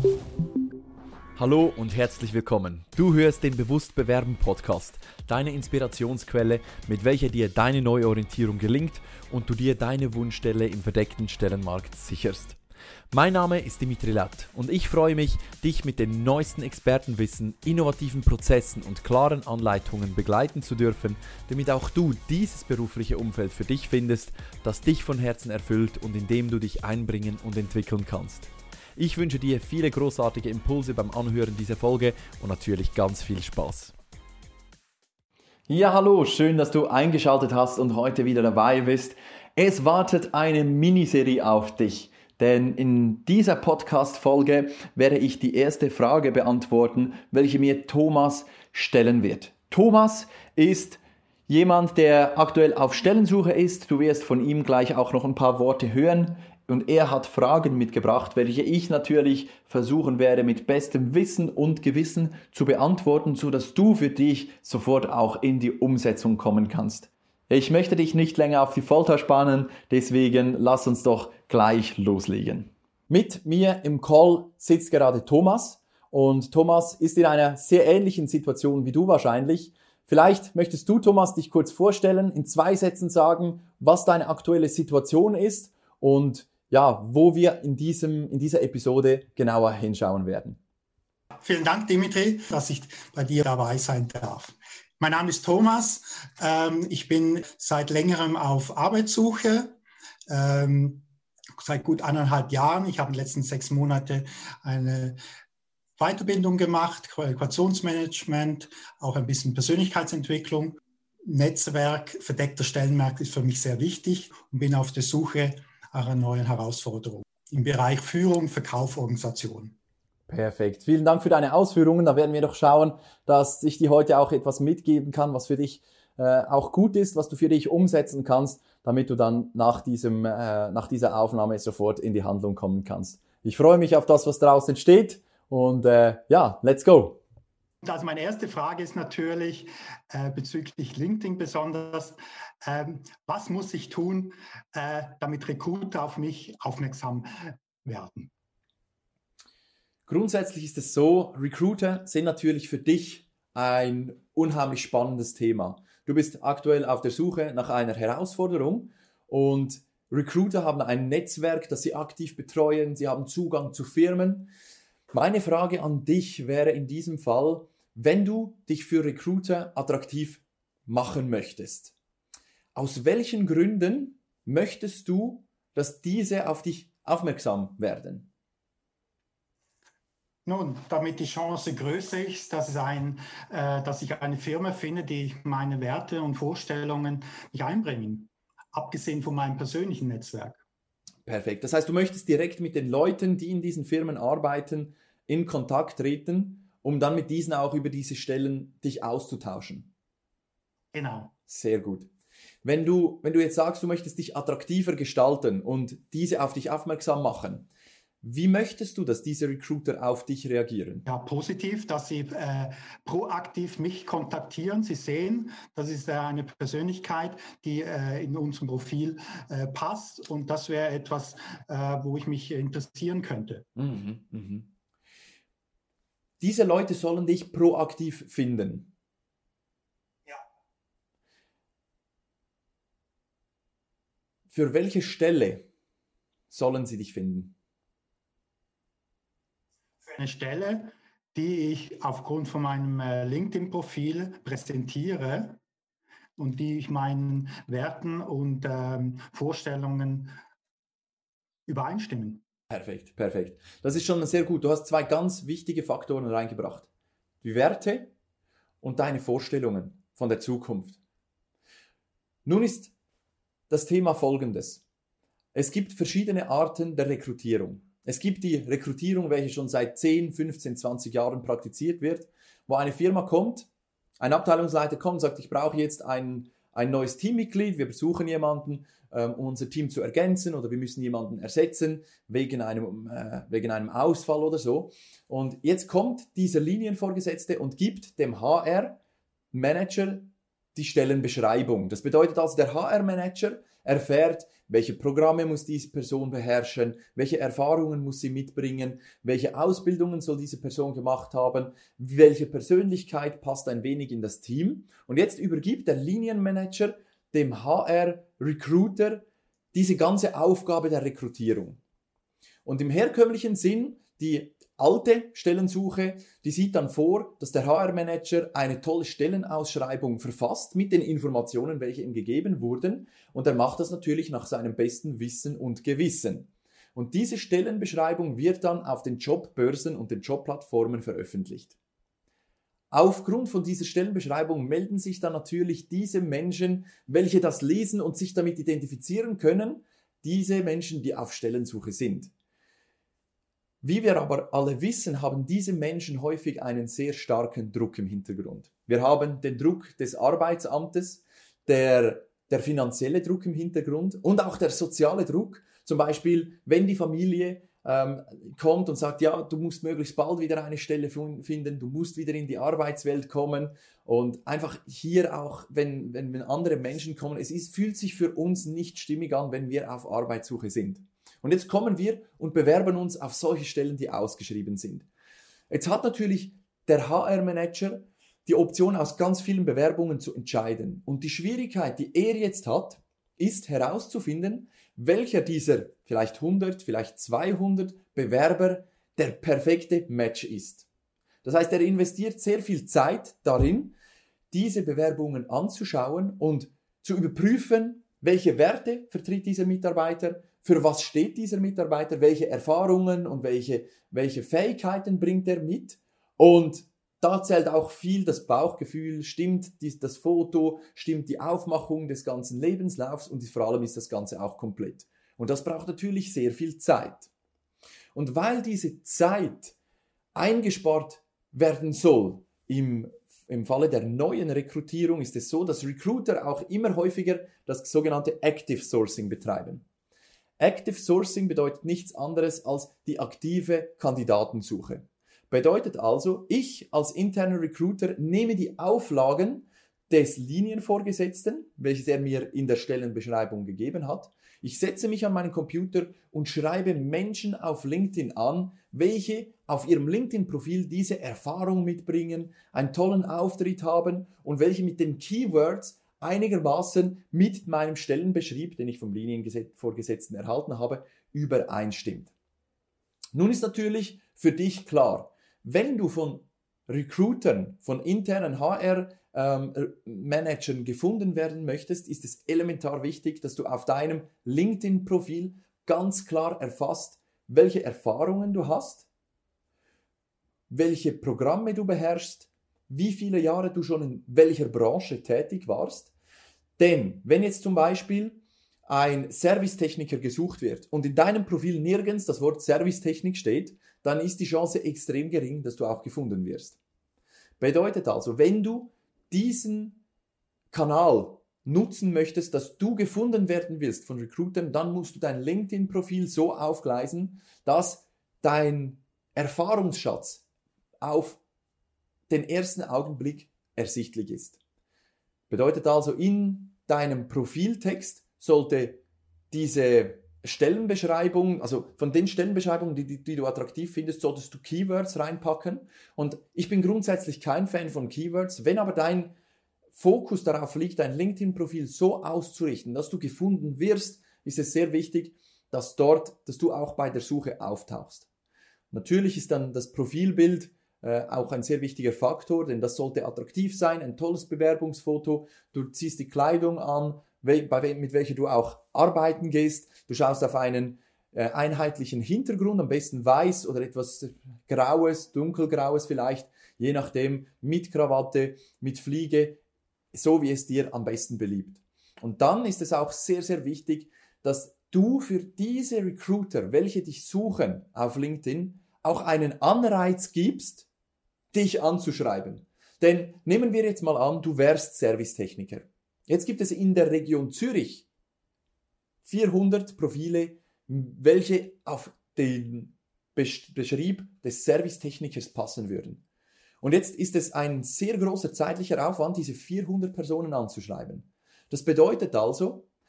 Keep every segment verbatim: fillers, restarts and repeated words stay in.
Hallo und herzlich willkommen. Du hörst den Bewusst Bewerben Podcast, deine Inspirationsquelle, mit welcher dir deine Neuorientierung gelingt und du dir deine Wunschstelle im verdeckten Stellenmarkt sicherst. Mein Name ist Dimitri Latt und ich freue mich, dich mit dem neuesten Expertenwissen, innovativen Prozessen und klaren Anleitungen begleiten zu dürfen, damit auch du dieses berufliche Umfeld für dich findest, das dich von Herzen erfüllt und in dem du dich einbringen und entwickeln kannst. Ich wünsche dir viele großartige Impulse beim Anhören dieser Folge und natürlich ganz viel Spaß. Ja, hallo, schön, dass du eingeschaltet hast und heute wieder dabei bist. Es wartet eine Miniserie auf dich, denn in dieser Podcast-Folge werde ich die erste Frage beantworten, welche mir Thomas stellen wird. Thomas ist jemand, der aktuell auf Stellensuche ist. Du wirst von ihm gleich auch noch ein paar Worte hören. Und er hat Fragen mitgebracht, welche ich natürlich versuchen werde, mit bestem Wissen und Gewissen zu beantworten, sodass du für dich sofort auch in die Umsetzung kommen kannst. Ich möchte dich nicht länger auf die Folter spannen, deswegen lass uns doch gleich loslegen. Mit mir im Call sitzt gerade Thomas und Thomas ist in einer sehr ähnlichen Situation wie du wahrscheinlich. Vielleicht möchtest du, Thomas, dich kurz vorstellen, in zwei Sätzen sagen, was deine aktuelle Situation ist und ja, wo wir in, diesem, in dieser Episode genauer hinschauen werden. Vielen Dank, Dimitri, dass ich bei dir dabei sein darf. Mein Name ist Thomas. Ähm, ich bin seit längerem auf Arbeitssuche, ähm, seit gut eineinhalb Jahren. Ich habe in den letzten sechs Monaten eine Weiterbildung gemacht, Qualifikationsmanagement, auch ein bisschen Persönlichkeitsentwicklung. Netzwerk, verdeckter Stellenmarkt ist für mich sehr wichtig und bin auf der Suche einer neuen Herausforderung im Bereich Führung, Verkauf, Organisation. Perfekt. Vielen Dank für deine Ausführungen. Da werden wir doch schauen, dass ich dir heute auch etwas mitgeben kann, was für dich äh, auch gut ist, was du für dich umsetzen kannst, damit du dann nach, diesem, äh, nach dieser Aufnahme sofort in die Handlung kommen kannst. Ich freue mich auf das, was daraus entsteht und äh, ja, let's go. Also meine erste Frage ist natürlich äh, bezüglich LinkedIn besonders, ähm, was muss ich tun, äh, damit Recruiter auf mich aufmerksam werden? Grundsätzlich ist es so, Recruiter sind natürlich für dich ein unheimlich spannendes Thema. Du bist aktuell auf der Suche nach einer Herausforderung und Recruiter haben ein Netzwerk, das sie aktiv betreuen, sie haben Zugang zu Firmen. Meine Frage an dich wäre in diesem Fall, wenn du dich für Recruiter attraktiv machen möchtest, aus welchen Gründen möchtest du, dass diese auf dich aufmerksam werden? Nun, damit die Chance größer ist, dass, es ein, äh, dass ich eine Firma finde, die meine Werte und Vorstellungen mich einbringen, abgesehen von meinem persönlichen Netzwerk. Perfekt. Das heißt, du möchtest direkt mit den Leuten, die in diesen Firmen arbeiten, in Kontakt treten, um dann mit diesen auch über diese Stellen dich auszutauschen. Genau. Sehr gut. Wenn du, wenn du jetzt sagst, du möchtest dich attraktiver gestalten und diese auf dich aufmerksam machen, wie möchtest du, dass diese Recruiter auf dich reagieren? Ja, positiv, dass sie äh, proaktiv mich kontaktieren. Sie sehen, das ist äh, eine Persönlichkeit, die äh, in unserem Profil äh, passt und das wäre etwas, äh, wo ich mich interessieren könnte. Mhm, mhm. Diese Leute sollen dich proaktiv finden. Ja. Für welche Stelle sollen sie dich finden? Für eine Stelle, die ich aufgrund von meinem äh, LinkedIn-Profil präsentiere und die ich meinen Werten und ähm, Vorstellungen übereinstimmen. Perfekt, perfekt. Das ist schon sehr gut. Du hast zwei ganz wichtige Faktoren reingebracht. Die Werte und deine Vorstellungen von der Zukunft. Nun ist das Thema folgendes. Es gibt verschiedene Arten der Rekrutierung. Es gibt die Rekrutierung, welche schon seit zehn, fünfzehn, zwanzig Jahren praktiziert wird, wo eine Firma kommt, ein Abteilungsleiter kommt und sagt, ich brauche jetzt ein, ein neues Teammitglied, wir besuchen jemanden, um unser Team zu ergänzen oder wir müssen jemanden ersetzen wegen einem, äh, wegen einem Ausfall oder so. Und jetzt kommt dieser Linienvorgesetzte und gibt dem H R-Manager die Stellenbeschreibung. Das bedeutet also, der H R-Manager erfährt, welche Programme muss diese Person beherrschen, welche Erfahrungen muss sie mitbringen, welche Ausbildungen soll diese Person gemacht haben, welche Persönlichkeit passt ein wenig in das Team. Und jetzt übergibt der Linienmanager dem H R-Recruiter diese ganze Aufgabe der Rekrutierung. Und im herkömmlichen Sinn, die alte Stellensuche, die sieht dann vor, dass der H R-Manager eine tolle Stellenausschreibung verfasst mit den Informationen, welche ihm gegeben wurden. Und er macht das natürlich nach seinem besten Wissen und Gewissen. Und diese Stellenbeschreibung wird dann auf den Jobbörsen und den Jobplattformen veröffentlicht. Aufgrund von dieser Stellenbeschreibung melden sich dann natürlich diese Menschen, welche das lesen und sich damit identifizieren können, diese Menschen, die auf Stellensuche sind. Wie wir aber alle wissen, haben diese Menschen häufig einen sehr starken Druck im Hintergrund. Wir haben den Druck des Arbeitsamtes, der, der finanzielle Druck im Hintergrund und auch der soziale Druck. Zum Beispiel, wenn die Familie ähm, kommt und sagt, ja, du musst möglichst bald wieder eine Stelle finden, du musst wieder in die Arbeitswelt kommen. Und einfach hier auch, wenn, wenn, wenn andere Menschen kommen, es ist, fühlt sich für uns nicht stimmig an, wenn wir auf Arbeitssuche sind. Und jetzt kommen wir und bewerben uns auf solche Stellen, die ausgeschrieben sind. Jetzt hat natürlich der H R-Manager die Option, aus ganz vielen Bewerbungen zu entscheiden. Und die Schwierigkeit, die er jetzt hat, ist herauszufinden, welcher dieser vielleicht hundert, vielleicht zweihundert Bewerber der perfekte Match ist. Das heißt, er investiert sehr viel Zeit darin, diese Bewerbungen anzuschauen und zu überprüfen, welche Werte vertritt dieser Mitarbeiter, für was steht dieser Mitarbeiter, welche Erfahrungen und welche, welche Fähigkeiten bringt er mit. Und da zählt auch viel das Bauchgefühl, stimmt das Foto, stimmt die Aufmachung des ganzen Lebenslaufs und vor allem ist das Ganze auch komplett. Und das braucht natürlich sehr viel Zeit. Und weil diese Zeit eingespart werden soll, im, im Falle der neuen Rekrutierung ist es so, dass Recruiter auch immer häufiger das sogenannte Active Sourcing betreiben. Active Sourcing bedeutet nichts anderes als die aktive Kandidatensuche. Bedeutet also, ich als interner Recruiter nehme die Auflagen des Linienvorgesetzten, welches er mir in der Stellenbeschreibung gegeben hat. Ich setze mich an meinen Computer und schreibe Menschen auf LinkedIn an, welche auf ihrem LinkedIn-Profil diese Erfahrung mitbringen, einen tollen Auftritt haben und welche mit den Keywords einigermaßen mit meinem Stellenbeschrieb, den ich vom Linienvorgesetzten erhalten habe, übereinstimmt. Nun ist natürlich für dich klar, wenn du von Recruitern, von internen H R-Managern ähm, gefunden werden möchtest, ist es elementar wichtig, dass du auf deinem LinkedIn-Profil ganz klar erfasst, welche Erfahrungen du hast, welche Programme du beherrschst, wie viele Jahre du schon in welcher Branche tätig warst. Denn wenn jetzt zum Beispiel ein Servicetechniker gesucht wird und in deinem Profil nirgends das Wort Servicetechnik steht, dann ist die Chance extrem gering, dass du auch gefunden wirst. Bedeutet also, wenn du diesen Kanal nutzen möchtest, dass du gefunden werden willst von Recruitern, dann musst du dein LinkedIn-Profil so aufgleisen, dass dein Erfahrungsschatz auf den ersten Augenblick ersichtlich ist. Bedeutet also, in deinem Profiltext sollte diese Stellenbeschreibung, also von den Stellenbeschreibungen, die, die, die du attraktiv findest, solltest du Keywords reinpacken. Und ich bin grundsätzlich kein Fan von Keywords. Wenn aber dein Fokus darauf liegt, dein LinkedIn-Profil so auszurichten, dass du gefunden wirst, ist es sehr wichtig, dass dort, dass du auch bei der Suche auftauchst. Natürlich ist dann das Profilbild Äh, auch ein sehr wichtiger Faktor, denn das sollte attraktiv sein, ein tolles Bewerbungsfoto, du ziehst die Kleidung an, we- bei, mit welcher du auch arbeiten gehst, du schaust auf einen äh, einheitlichen Hintergrund, am besten weiß oder etwas Graues, dunkelgraues vielleicht, je nachdem, mit Krawatte, mit Fliege, so wie es dir am besten beliebt. Und dann ist es auch sehr, sehr wichtig, dass du für diese Recruiter, welche dich suchen auf LinkedIn, auch einen Anreiz gibst, dich anzuschreiben. Denn nehmen wir jetzt mal an, du wärst Servicetechniker. Jetzt gibt es in der Region Zürich vierhundert Profile, welche auf den Beschrieb des Servicetechnikers passen würden. Und jetzt ist es ein sehr großer zeitlicher Aufwand, diese vierhundert Personen anzuschreiben. Das bedeutet also,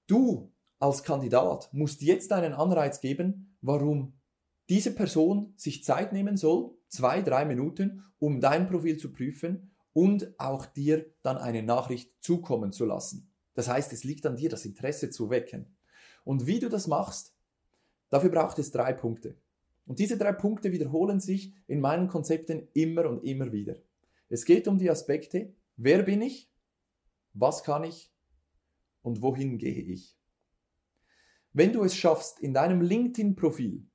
Du als Kandidat musst jetzt einen Anreiz geben, warum diese Person sich Zeit nehmen soll, zwei, drei Minuten, um dein Profil zu prüfen und auch dir dann eine Nachricht zukommen zu lassen. Das heißt, es liegt an dir, das Interesse zu wecken. Und wie du das machst, dafür braucht es drei Punkte. Und diese drei Punkte wiederholen sich in meinen Konzepten immer und immer wieder. Es geht um die Aspekte, wer bin ich, was kann ich und wohin gehe ich. Wenn du es schaffst, in deinem LinkedIn-Profil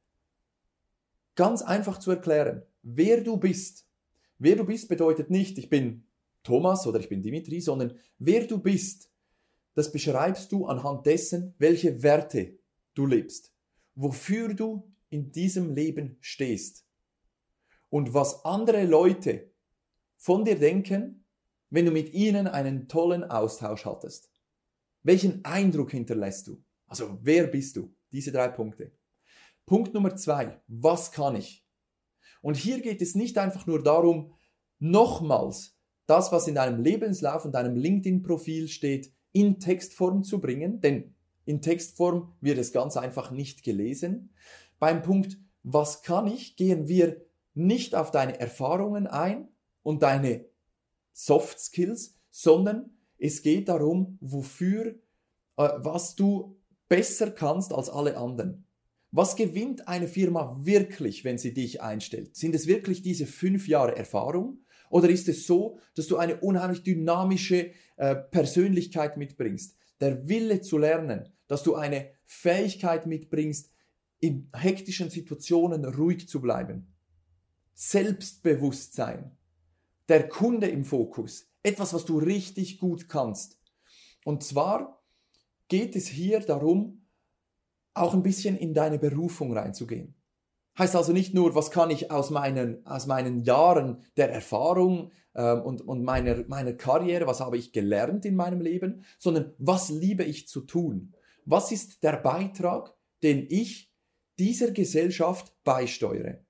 ganz einfach zu erklären, wer du bist. Wer du bist bedeutet nicht, ich bin Thomas oder ich bin Dimitri, sondern wer du bist, das beschreibst du anhand dessen, welche Werte du lebst, wofür du in diesem Leben stehst und was andere Leute von dir denken, wenn du mit ihnen einen tollen Austausch hattest. Welchen Eindruck hinterlässt du? Also, wer bist du? Diese drei Punkte. Punkt Nummer zwei. Was kann ich? Und hier geht es nicht einfach nur darum, nochmals das, was in deinem Lebenslauf und deinem LinkedIn-Profil steht, in Textform zu bringen, denn in Textform wird es ganz einfach nicht gelesen. Beim Punkt, was kann ich, gehen wir nicht auf deine Erfahrungen ein und deine Soft Skills, sondern es geht darum, wofür, äh, was du besser kannst als alle anderen. Was gewinnt eine Firma wirklich, wenn sie dich einstellt? Sind es wirklich diese fünf Jahre Erfahrung? Oder ist es so, dass du eine unheimlich dynamische äh, Persönlichkeit mitbringst? Der Wille zu lernen, dass du eine Fähigkeit mitbringst, in hektischen Situationen ruhig zu bleiben. Selbstbewusstsein. Der Kunde im Fokus. Etwas, was du richtig gut kannst. Und zwar geht es hier darum, auch ein bisschen in deine Berufung reinzugehen. Heißt also nicht nur, was kann ich aus meinen, aus meinen Jahren der Erfahrung ähm, und, und meiner, meiner Karriere, was habe ich gelernt in meinem Leben, sondern was liebe ich zu tun? Was ist der Beitrag, den ich dieser Gesellschaft beisteuere?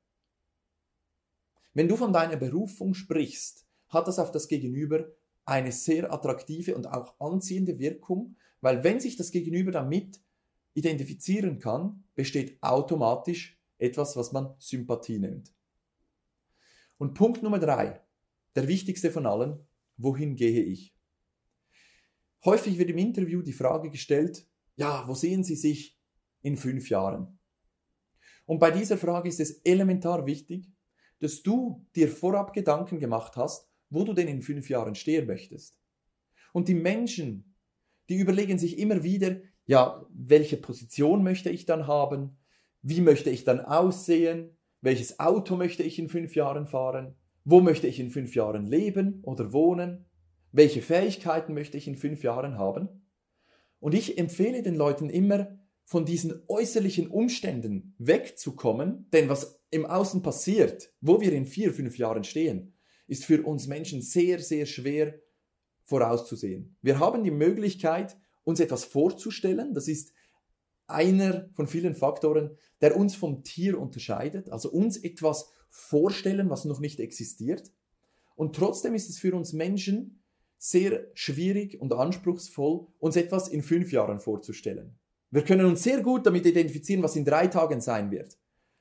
Wenn du von deiner Berufung sprichst, hat das auf das Gegenüber eine sehr attraktive und auch anziehende Wirkung, weil wenn sich das Gegenüber damit identifizieren kann, besteht automatisch etwas, was man Sympathie nennt. Und Punkt Nummer drei, der wichtigste von allen, wohin gehe ich? Häufig wird im Interview die Frage gestellt, ja, wo sehen Sie sich in fünf Jahren? Und bei dieser Frage ist es elementar wichtig, dass du dir vorab Gedanken gemacht hast, wo du denn in fünf Jahren stehen möchtest. Und die Menschen, die überlegen sich immer wieder, ja, welche Position möchte ich dann haben? Wie möchte ich dann aussehen? Welches Auto möchte ich in fünf Jahren fahren? Wo möchte ich in fünf Jahren leben oder wohnen? Welche Fähigkeiten möchte ich in fünf Jahren haben? Und ich empfehle den Leuten immer, von diesen äußerlichen Umständen wegzukommen, denn was im Außen passiert, wo wir in vier, fünf Jahren stehen, ist für uns Menschen sehr, sehr schwer vorauszusehen. Wir haben die Möglichkeit, uns etwas vorzustellen, das ist einer von vielen Faktoren, der uns vom Tier unterscheidet, also uns etwas vorstellen, was noch nicht existiert. Und trotzdem ist es für uns Menschen sehr schwierig und anspruchsvoll, uns etwas in fünf Jahren vorzustellen. Wir können uns sehr gut damit identifizieren, was in drei Tagen sein wird.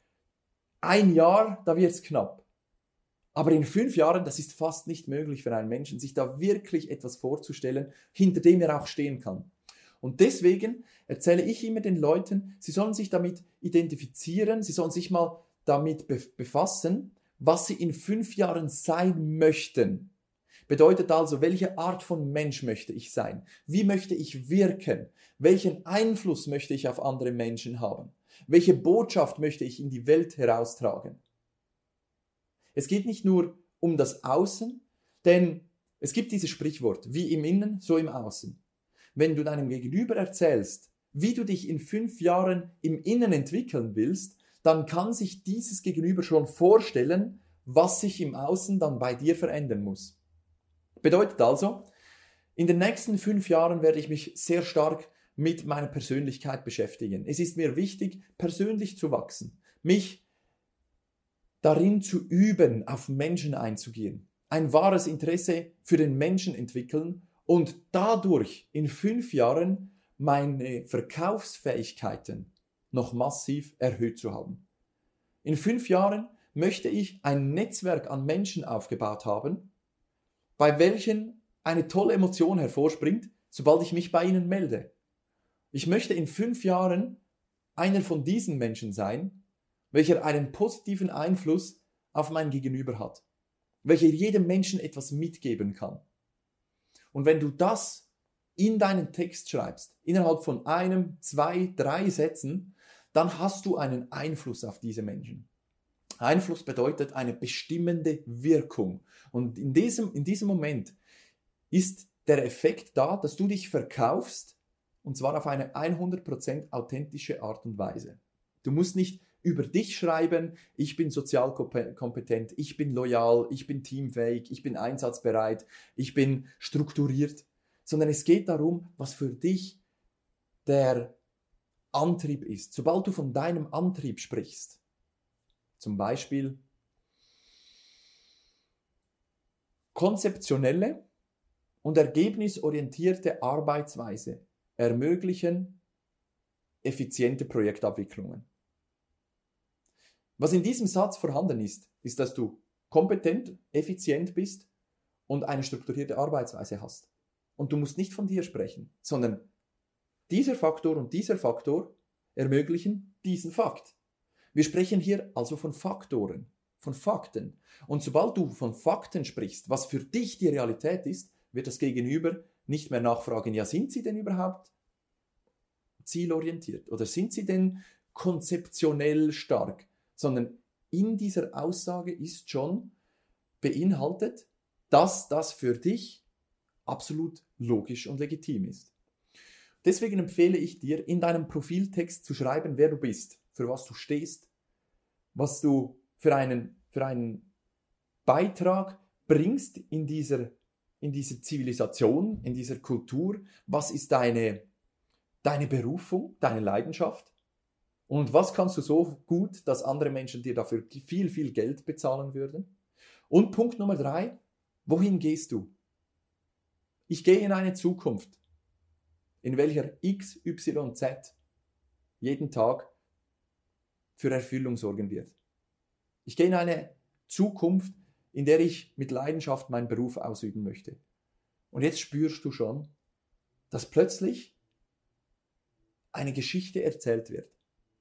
Ein Jahr, da wird es knapp. Aber in fünf Jahren, das ist fast nicht möglich für einen Menschen, sich da wirklich etwas vorzustellen, hinter dem er auch stehen kann. Und deswegen erzähle ich immer den Leuten, sie sollen sich damit identifizieren, sie sollen sich mal damit befassen, was sie in fünf Jahren sein möchten. Bedeutet also, welche Art von Mensch möchte ich sein? Wie möchte ich wirken? Welchen Einfluss möchte ich auf andere Menschen haben? Welche Botschaft möchte ich in die Welt heraustragen? Es geht nicht nur um das Außen, denn es gibt dieses Sprichwort, wie im Innen, so im Außen. Wenn du deinem Gegenüber erzählst, wie du dich in fünf Jahren im Innen entwickeln willst, dann kann sich dieses Gegenüber schon vorstellen, was sich im Außen dann bei dir verändern muss. Bedeutet also, in den nächsten fünf Jahren werde ich mich sehr stark mit meiner Persönlichkeit beschäftigen. Es ist mir wichtig, persönlich zu wachsen, mich darin zu üben, auf Menschen einzugehen, ein wahres Interesse für den Menschen entwickeln und dadurch in fünf Jahren meine Verkaufsfähigkeiten noch massiv erhöht zu haben. In fünf Jahren möchte ich ein Netzwerk an Menschen aufgebaut haben, bei welchen eine tolle Emotion hervorspringt, sobald ich mich bei ihnen melde. Ich möchte in fünf Jahren einer von diesen Menschen sein, welcher einen positiven Einfluss auf mein Gegenüber hat, welcher jedem Menschen etwas mitgeben kann. Und wenn du das in deinen Text schreibst, innerhalb von einem, zwei, drei Sätzen, dann hast du einen Einfluss auf diese Menschen. Einfluss bedeutet eine bestimmende Wirkung. Und in diesem, in diesem Moment ist der Effekt da, dass du dich verkaufst, und zwar auf eine hundert Prozent authentische Art und Weise. Du musst nicht über dich schreiben, ich bin sozial kompetent, ich bin loyal, ich bin teamfähig, ich bin einsatzbereit, ich bin strukturiert, sondern es geht darum, was für dich der Antrieb ist. Sobald du von deinem Antrieb sprichst, zum Beispiel konzeptionelle und ergebnisorientierte Arbeitsweise ermöglichen effiziente Projektabwicklungen. Was in diesem Satz vorhanden ist, ist, dass du kompetent, effizient bist und eine strukturierte Arbeitsweise hast. Und du musst nicht von dir sprechen, sondern dieser Faktor und dieser Faktor ermöglichen diesen Fakt. Wir sprechen hier also von Faktoren, von Fakten. Und sobald du von Fakten sprichst, was für dich die Realität ist, wird das Gegenüber nicht mehr nachfragen, ja, sind sie denn überhaupt zielorientiert oder sind sie denn konzeptionell stark? Sondern in dieser Aussage ist schon beinhaltet, dass das für dich absolut logisch und legitim ist. Deswegen empfehle ich dir, in deinem Profiltext zu schreiben, wer du bist, für was du stehst, was du für einen, für einen Beitrag bringst in dieser, in dieser Zivilisation, in dieser Kultur, was ist deine, deine Berufung, deine Leidenschaft und was kannst du so gut, dass andere Menschen dir dafür viel, viel Geld bezahlen würden. Und Punkt Nummer drei, wohin gehst du? Ich gehe in eine Zukunft, in welcher X, Y, Z jeden Tag für Erfüllung sorgen wird. Ich gehe in eine Zukunft, in der ich mit Leidenschaft meinen Beruf ausüben möchte. Und jetzt spürst du schon, dass plötzlich eine Geschichte erzählt wird.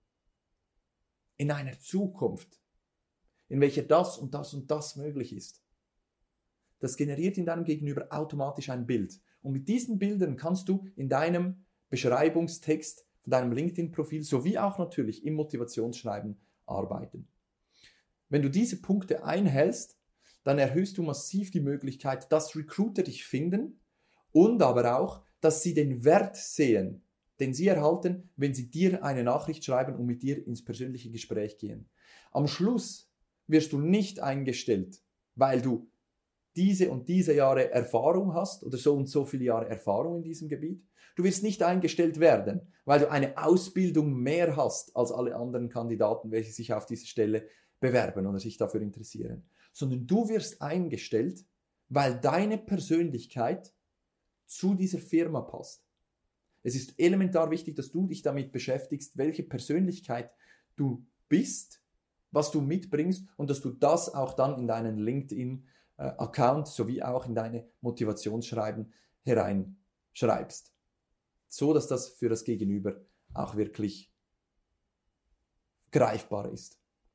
In einer Zukunft, in welcher das und das und das möglich ist. Das generiert in deinem Gegenüber automatisch ein Bild. Und mit diesen Bildern kannst du in deinem Beschreibungstext von deinem LinkedIn-Profil sowie auch natürlich im Motivationsschreiben arbeiten. Wenn du diese Punkte einhältst, dann erhöhst du massiv die Möglichkeit, dass Recruiter dich finden und aber auch, dass sie den Wert sehen, den sie erhalten, wenn sie dir eine Nachricht schreiben und mit dir ins persönliche Gespräch gehen. Am Schluss wirst du nicht eingestellt, weil du diese und diese Jahre Erfahrung hast oder so und so viele Jahre Erfahrung in diesem Gebiet. Du wirst nicht eingestellt werden, weil du eine Ausbildung mehr hast als alle anderen Kandidaten, welche sich auf diese Stelle bewerben oder sich dafür interessieren. Sondern du wirst eingestellt, weil deine Persönlichkeit zu dieser Firma passt. Es ist elementar wichtig, dass du dich damit beschäftigst, welche Persönlichkeit du bist, was du mitbringst und dass du das auch dann in deinen LinkedIn-Account sowie auch in deine Motivationsschreiben hereinschreibst. So, dass das für das Gegenüber auch wirklich greifbar ist.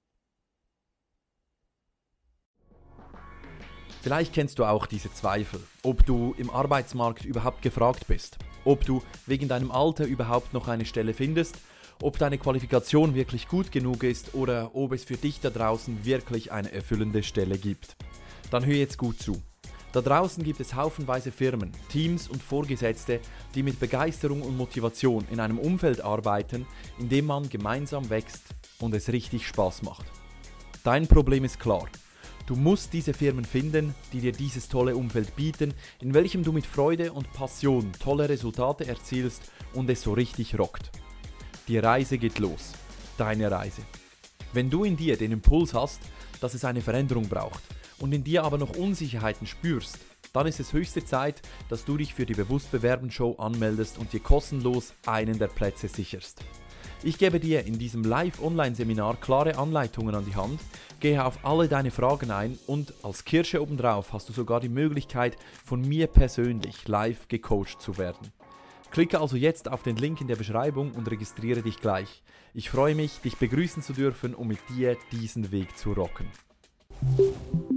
Vielleicht kennst du auch diese Zweifel, ob du im Arbeitsmarkt überhaupt gefragt bist, ob du wegen deinem Alter überhaupt noch eine Stelle findest, ob deine Qualifikation wirklich gut genug ist oder ob es für dich da draußen wirklich eine erfüllende Stelle gibt. Dann hör jetzt gut zu. Da draußen gibt es haufenweise Firmen, Teams und Vorgesetzte, die mit Begeisterung und Motivation in einem Umfeld arbeiten, in dem man gemeinsam wächst und es richtig Spaß macht. Dein Problem ist klar. Du musst diese Firmen finden, die dir dieses tolle Umfeld bieten, in welchem du mit Freude und Passion tolle Resultate erzielst und es so richtig rockt. Die Reise geht los. Deine Reise. Wenn du in dir den Impuls hast, dass es eine Veränderung braucht und in dir aber noch Unsicherheiten spürst, dann ist es höchste Zeit, dass du dich für die Bewusst Bewerben Show anmeldest und dir kostenlos einen der Plätze sicherst. Ich gebe dir in diesem Live-Online-Seminar klare Anleitungen an die Hand, gehe auf alle deine Fragen ein und als Kirsche obendrauf hast du sogar die Möglichkeit, von mir persönlich live gecoacht zu werden. Klicke also jetzt auf den Link in der Beschreibung und registriere dich gleich. Ich freue mich, dich begrüßen zu dürfen und mit dir diesen Weg zu rocken.